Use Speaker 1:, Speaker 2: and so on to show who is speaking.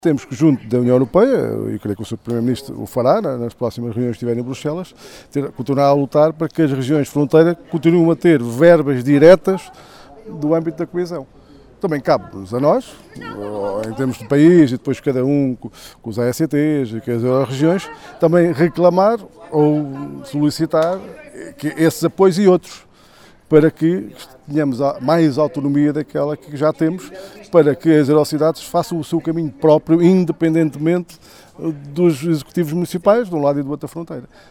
Speaker 1: Temos que, junto da União Europeia, e creio que o Sr. Primeiro-Ministro o fará nas próximas reuniões que estiverem em Bruxelas, continuar a lutar para que as regiões de fronteira continuem a ter verbas diretas do âmbito da coesão. Também cabe-nos a nós, em termos de país, e depois cada um com os AECTs e com as regiões, também reclamar ou solicitar que esses apoios e outros, para que tenhamos mais autonomia daquela que já temos, para que as aerocidades façam o seu caminho próprio, independentemente dos executivos municipais, de um lado e do outro da fronteira.